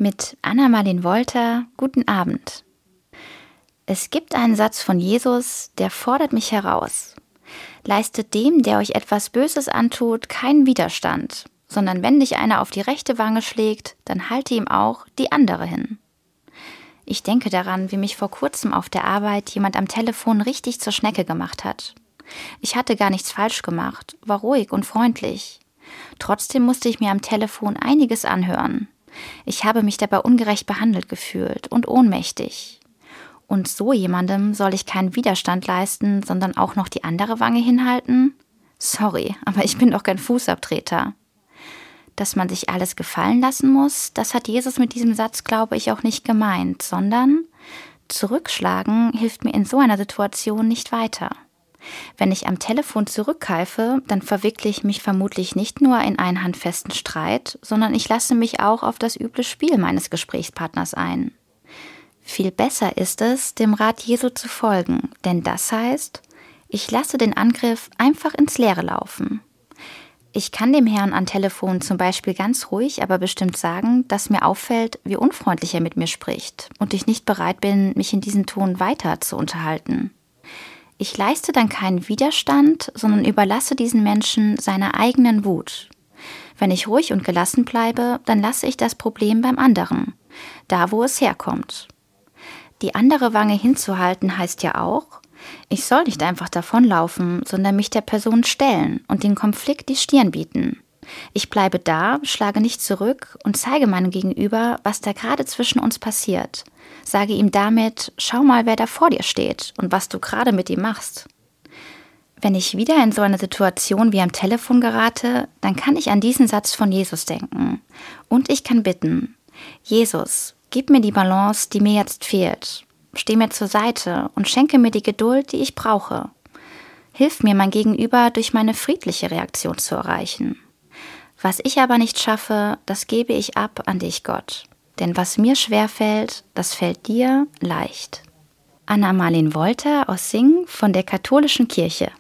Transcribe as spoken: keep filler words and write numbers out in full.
Mit Anna-Marleen Wolter, guten Abend. Es gibt einen Satz von Jesus, der fordert mich heraus. Leistet dem, der euch etwas Böses antut, keinen Widerstand, sondern wenn dich einer auf die rechte Wange schlägt, dann halte ihm auch die andere hin. Ich denke daran, wie mich vor kurzem auf der Arbeit jemand am Telefon richtig zur Schnecke gemacht hat. Ich hatte gar nichts falsch gemacht, war ruhig und freundlich. Trotzdem musste ich mir am Telefon einiges anhören. Ich habe mich dabei ungerecht behandelt gefühlt und ohnmächtig. Und so jemandem soll ich keinen Widerstand leisten, sondern auch noch die andere Wange hinhalten? Sorry, aber ich bin doch kein Fußabtreter. Dass man sich alles gefallen lassen muss, das hat Jesus mit diesem Satz, glaube ich, auch nicht gemeint, sondern zurückschlagen hilft mir in so einer Situation nicht weiter. Wenn ich am Telefon zurückgreife, dann verwickle ich mich vermutlich nicht nur in einen handfesten Streit, sondern ich lasse mich auch auf das üble Spiel meines Gesprächspartners ein. Viel besser ist es, dem Rat Jesu zu folgen, denn das heißt, ich lasse den Angriff einfach ins Leere laufen. Ich kann dem Herrn am Telefon zum Beispiel ganz ruhig, aber bestimmt sagen, dass mir auffällt, wie unfreundlich er mit mir spricht und ich nicht bereit bin, mich in diesem Ton weiter zu unterhalten. Ich leiste dann keinen Widerstand, sondern überlasse diesen Menschen seiner eigenen Wut. Wenn ich ruhig und gelassen bleibe, dann lasse ich das Problem beim anderen, da wo es herkommt. Die andere Wange hinzuhalten heißt ja auch, ich soll nicht einfach davonlaufen, sondern mich der Person stellen und den Konflikt die Stirn bieten. Ich bleibe da, schlage nicht zurück und zeige meinem Gegenüber, was da gerade zwischen uns passiert. Sage ihm damit, schau mal, wer da vor dir steht und was du gerade mit ihm machst. Wenn ich wieder in so eine Situation wie am Telefon gerate, dann kann ich an diesen Satz von Jesus denken. Und ich kann bitten, Jesus, gib mir die Balance, die mir jetzt fehlt. Steh mir zur Seite und schenke mir die Geduld, die ich brauche. Hilf mir, mein Gegenüber durch meine friedliche Reaktion zu erreichen. Was ich aber nicht schaffe, das gebe ich ab an dich, Gott. Denn was mir schwerfällt, das fällt dir leicht. Anna-Marleen Wolter aus Singen von der Katholischen Kirche.